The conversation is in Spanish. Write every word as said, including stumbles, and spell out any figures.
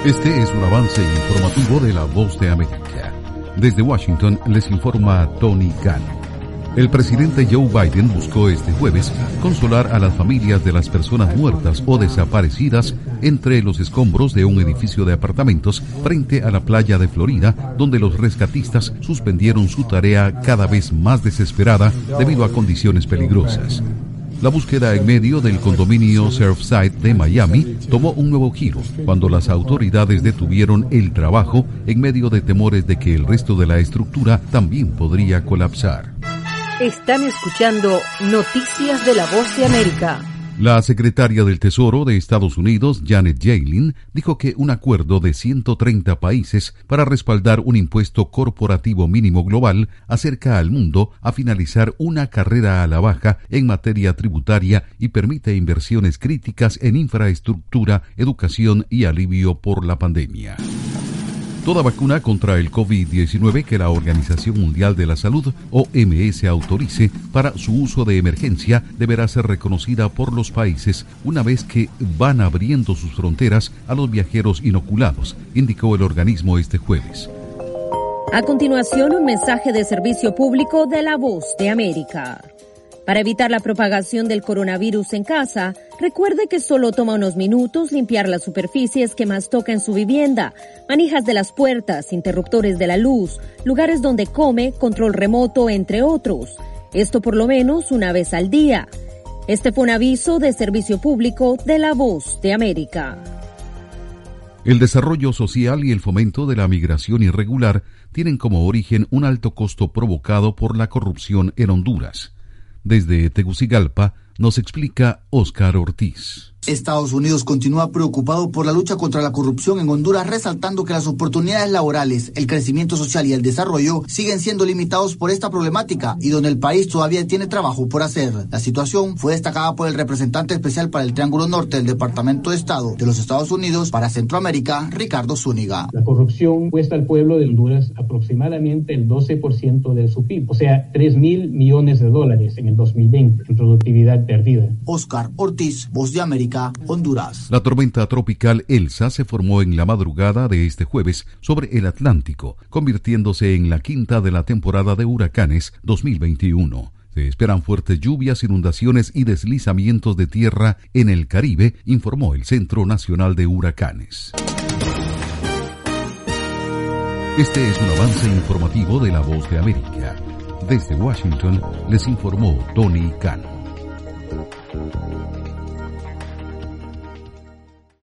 Este es un avance informativo de La Voz de América. Desde Washington les informa Tony Khan. El presidente Joe Biden buscó este jueves consolar a las familias de las personas muertas o desaparecidas entre los escombros de un edificio de apartamentos frente a la playa de Florida, donde los rescatistas suspendieron su tarea cada vez más desesperada debido a condiciones peligrosas. La búsqueda en medio del condominio Surfside de Miami tomó un nuevo giro cuando las autoridades detuvieron el trabajo en medio de temores de que el resto de la estructura también podría colapsar. Están escuchando Noticias de la Voz de América. La secretaria del Tesoro de Estados Unidos, Janet Yellen, dijo que un acuerdo de ciento treinta países para respaldar un impuesto corporativo mínimo global acerca al mundo a finalizar una carrera a la baja en materia tributaria y permite inversiones críticas en infraestructura, educación y alivio por la pandemia. Toda vacuna contra el COVID diecinueve que la Organización Mundial de la Salud, O M S, autorice para su uso de emergencia deberá ser reconocida por los países una vez que van abriendo sus fronteras a los viajeros inoculados, indicó el organismo este jueves. A continuación, un mensaje de servicio público de La Voz de América. Para evitar la propagación del coronavirus en casa, recuerde que solo toma unos minutos limpiar las superficies que más toca en su vivienda, manijas de las puertas, interruptores de la luz, lugares donde come, control remoto, entre otros. Esto por lo menos una vez al día. Este fue un aviso de servicio público de La Voz de América. El desarrollo social y el fomento de la migración irregular tienen como origen un alto costo provocado por la corrupción en Honduras. Desde Tegucigalpa nos explica Óscar Ortiz. Estados Unidos continúa preocupado por la lucha contra la corrupción en Honduras, resaltando que las oportunidades laborales, el crecimiento social y el desarrollo siguen siendo limitados por esta problemática y donde el país todavía tiene trabajo por hacer. La situación fue destacada por el representante especial para el Triángulo Norte del Departamento de Estado de los Estados Unidos para Centroamérica, Ricardo Zúñiga. La corrupción cuesta al pueblo de Honduras aproximadamente el doce por ciento de su P I B, o sea, tres mil millones de dólares en el dos mil veinte, en productividad perdida. Óscar Ortiz, Voz de América, Honduras. La tormenta tropical Elsa se formó en la madrugada de este jueves sobre el Atlántico, convirtiéndose en la quinta de la temporada de huracanes dos mil veintiuno. Se esperan fuertes lluvias, inundaciones y deslizamientos de tierra en el Caribe, informó el Centro Nacional de Huracanes. Este es un avance informativo de La Voz de América. Desde Washington les informó Tony Khan.